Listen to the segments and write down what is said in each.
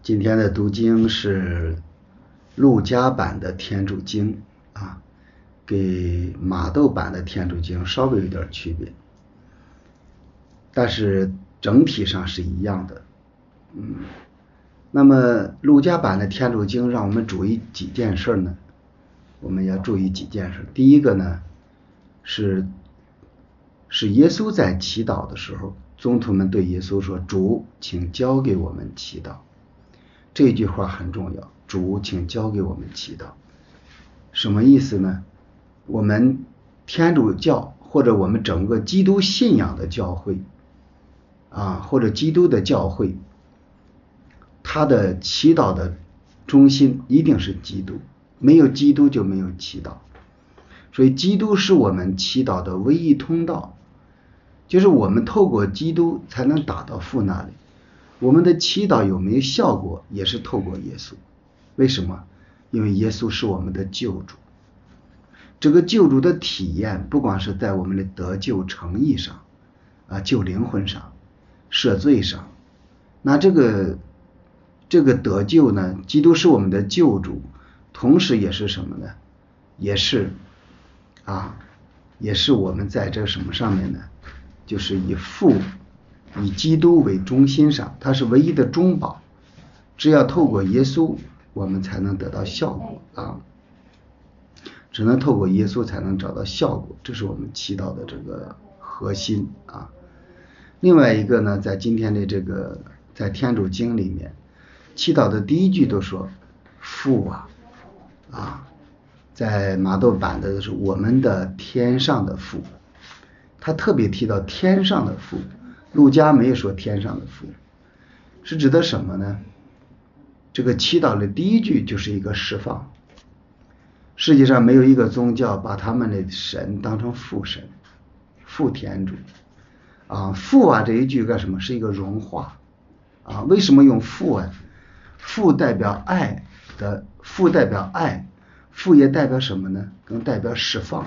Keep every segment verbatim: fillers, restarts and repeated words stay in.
今天的读经是路加版的天主经啊，给马窦版的天主经稍微有点区别，但是整体上是一样的。嗯，那么路加版的天主经让我们注意几件事呢？我们要注意几件事。第一个呢，是是耶稣在祈祷的时候，宗徒们对耶稣说：“主，请教给我们祈祷。”这句话很重要，主，请教给我们祈祷。什么意思呢？我们天主教或者我们整个基督信仰的教会啊，或者基督的教会，他的祈祷的中心一定是基督，没有基督就没有祈祷。所以基督是我们祈祷的唯一通道，就是我们透过基督才能达到父那里。我们的祈祷有没有效果，也是透过耶稣。为什么？因为耶稣是我们的救主。这个救主的体验，不光是在我们的得救诚意上啊，救灵魂上，赦罪上，那这个这个得救呢，基督是我们的救主，同时也是什么呢？也是啊，也是我们在这什么上面呢？就是以父以基督为中心上，它是唯一的中保。只要透过耶稣，我们才能得到效果啊！只能透过耶稣才能找到效果，这是我们祈祷的这个核心啊。另外一个呢，在今天的这个在天主经里面，祈祷的第一句都说父啊啊，在马窦版的是我们的天上的父，他特别提到天上的父，路加没有说天上的父，是指的什么呢？这个祈祷的第一句就是一个释放。世界上没有一个宗教把他们的神当成父神，父天主啊，父啊这一句干什么？是一个融化啊。为什么用父啊？父代表爱的，父代表爱，父也代表什么呢？更代表释放。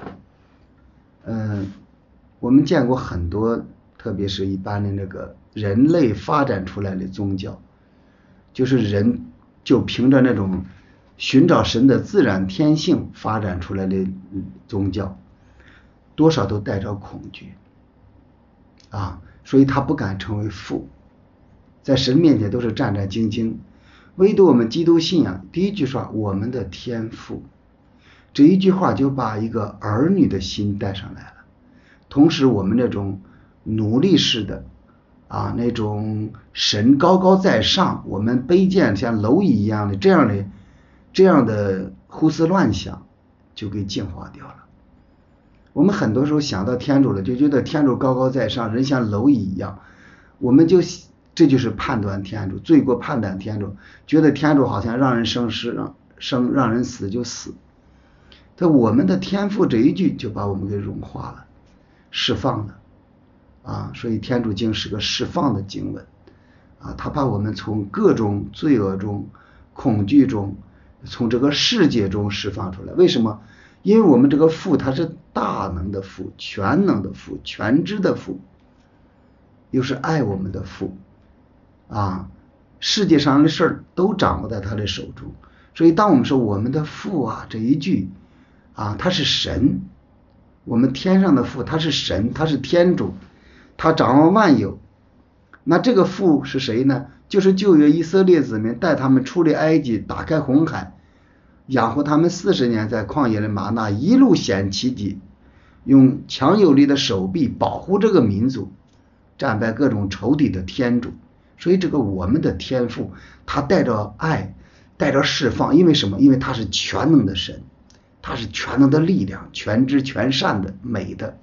嗯，我们见过很多，特别是一般的那个人类发展出来的宗教，就是人就凭着那种寻找神的自然天性发展出来的宗教，多少都带着恐惧啊，所以他不敢成为父，在神面前都是战战兢兢。唯独我们基督信仰，第一句说我们的天父，这一句话就把一个儿女的心带上来了。同时我们那种奴隶式的啊，那种神高高在上，我们卑贱像蝼蚁一样的这样的这样的胡思乱想就给净化掉了。我们很多时候想到天主了，就觉得天主高高在上，人像蝼蚁一样，我们就这就是判断天主，罪过判断天主，觉得天主好像让人生死，让生让人死就死。但我们的天父这一句就把我们给融化了，释放了啊，所以天主经是个释放的经文啊，他把我们从各种罪恶中、恐惧中，从这个世界中释放出来。为什么？因为我们这个父他是大能的父，全能的父，全知的父，又是爱我们的父啊，世界上的事儿都掌握在他的手中。所以当我们说我们的父啊这一句啊，他是神，我们天上的父他是神，他是天主，他掌握万有。那这个父是谁呢？就是旧约以色列子民带他们出离埃及，打开红海，养活他们四十年，在旷野的玛纳一路显奇迹，用强有力的手臂保护这个民族，战败各种仇敌的天主。所以这个我们的天父他带着爱，带着释放。因为什么？因为他是全能的神，他是全能的力量，全知全善的美的。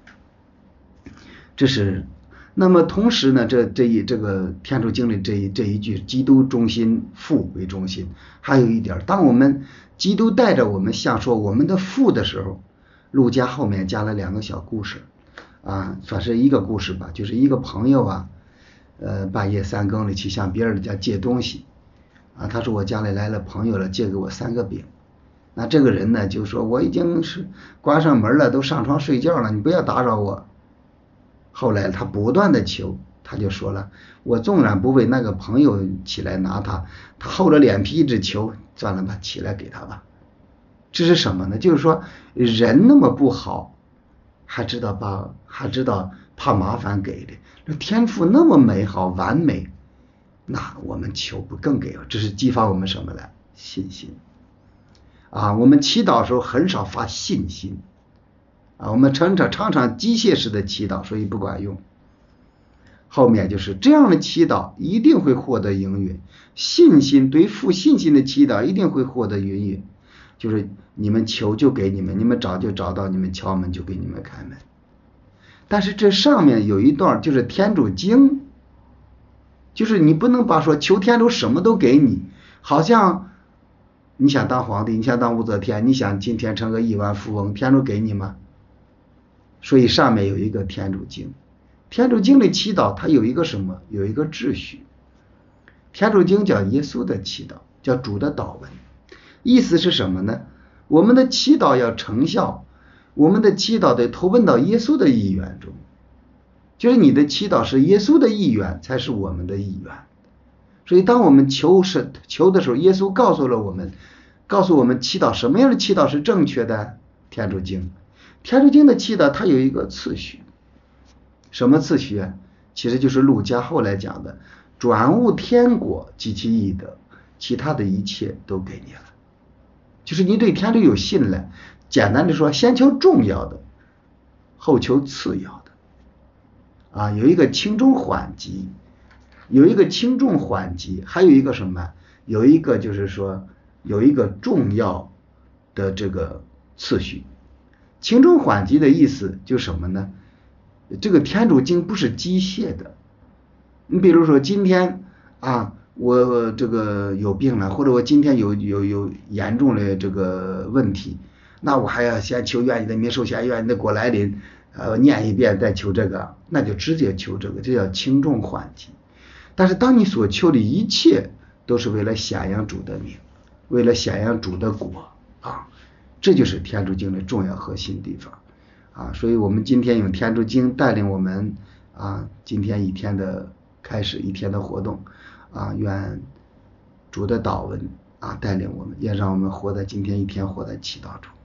这是那么同时呢，这这一这个天主经里这一这一句基督中心，父为中心，还有一点，当我们基督带着我们像说我们的父的时候，路加后面加了两个小故事啊，算是一个故事吧，就是一个朋友啊，呃，半夜三更里去向别人家借东西啊，他说我家里来了朋友了，借给我三个饼。那这个人呢就说我已经是关上门了，都上床睡觉了，你不要打扰我。后来他不断的求他就说了，我纵然不为那个朋友起来拿他，他厚着脸皮一直求，算了吧，起来给他吧。这是什么呢？就是说人那么不好，还知道把还知道怕麻烦给的，那天赋那么美好完美，那我们求不更给？这是激发我们什么呢？信心啊！我们祈祷的时候很少发信心啊，我们常常常常机械式的祈祷，所以不管用。后面就是这样的祈祷一定会获得应允，信心对负信心的祈祷一定会获得应允，就是你们求就给你们，你们找就找到，你们敲门就给你们开门。但是这上面有一段就是天主经，就是你不能把说求天主什么都给你，好像你想当皇帝，你想当武则天，你想今天成个亿万富翁，天主给你吗？所以上面有一个天主经，天主经的祈祷它有一个什么？有一个秩序。天主经叫耶稣的祈祷，叫主的祷文，意思是什么呢？我们的祈祷要成效，我们的祈祷得投奔到耶稣的意愿中，就是你的祈祷是耶稣的意愿才是我们的意愿。所以当我们求是求的时候，耶稣告诉了我们，告诉我们祈祷什么样的祈祷是正确的。天主经天主经的祈祷它有一个次序，什么次序啊？其实就是路加后来讲的，转悟天国及其义德，其他的一切都给你了。就是你对天主有信赖，简单的说，先求重要的，后求次要的啊，有一个轻重缓急，有一个轻重缓急，还有一个什么？有一个就是说有一个重要的这个次序。轻重缓急的意思就是什么呢？这个天主经不是机械的。你比如说今天啊，我这个有病了，或者我今天有有有严重的这个问题，那我还要先求愿你的名受显，愿你的果来临，呃，念一遍再求这个，那就直接求这个，这叫轻重缓急。但是当你所求的一切都是为了显扬主的名，为了显扬主的果啊，这就是天主经的重要核心地方啊。所以我们今天用天主经带领我们啊，今天一天的开始，一天的活动啊，愿主的祷文啊带领我们，也让我们活在今天一天活在祈祷中。